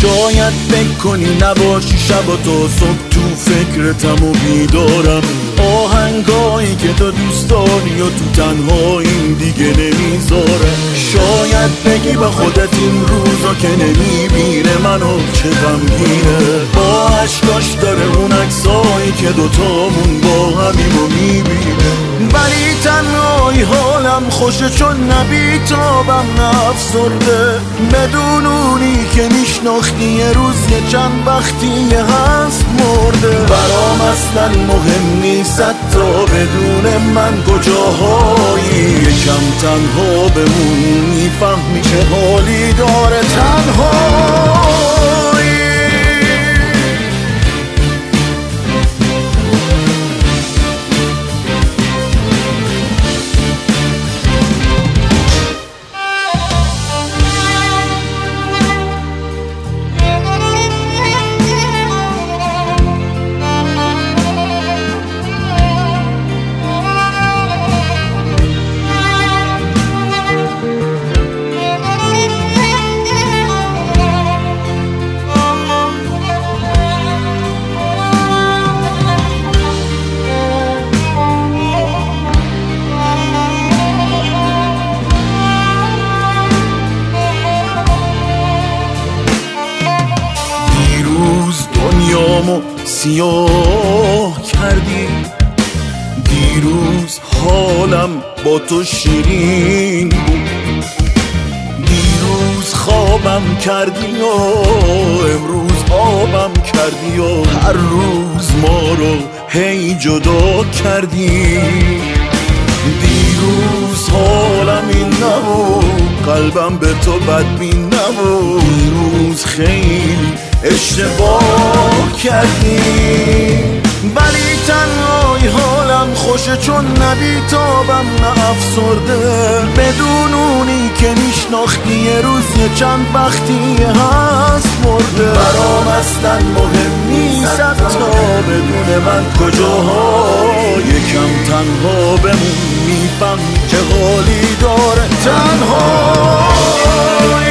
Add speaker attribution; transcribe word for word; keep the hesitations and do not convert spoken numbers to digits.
Speaker 1: شاید فکر کنی نباشی شب و تا صبح تو فکرتم و بیدارم، آهنگایی که تو دوست داری و تو تنهاییم دیگه نمیذاره. شاید بگی با خودت این روزا که نمیبینه منو چه غمگینه، با عشقاش داره اون عکسایی که دوتامون با همیم و میبینه. ولی تنهایی حالم خوشه چون نبیتابم نفسرده، بدون اونی که میشناختی یه روز یه چند وقتی یه هست مرده. برام اصلا مهم نیست تا بدون من کجاهایی، یکم تنها بمون میفهمی چه حالی داره تنهایی. دنیامو سیاه کردی، دیروز حالم با تو شیرین بود، دیروز خوابم کردی و امروز آبم کردی و هر روز ما رو هی جدا کردی. دیروز حالم این نبود، قلبم به تو بدبین نبود، دیروز خیلی اشتباه کردی. ولی تنهایی حالم خوشه چون نبیتابم نه افسرده، بدون اونی که میشناختی یه روز یه چند وقتی هست مرده. برام اصلا مهم نیست تا بدون من کجاها، یکم تنها بمون میفهم که حالی داره تنها.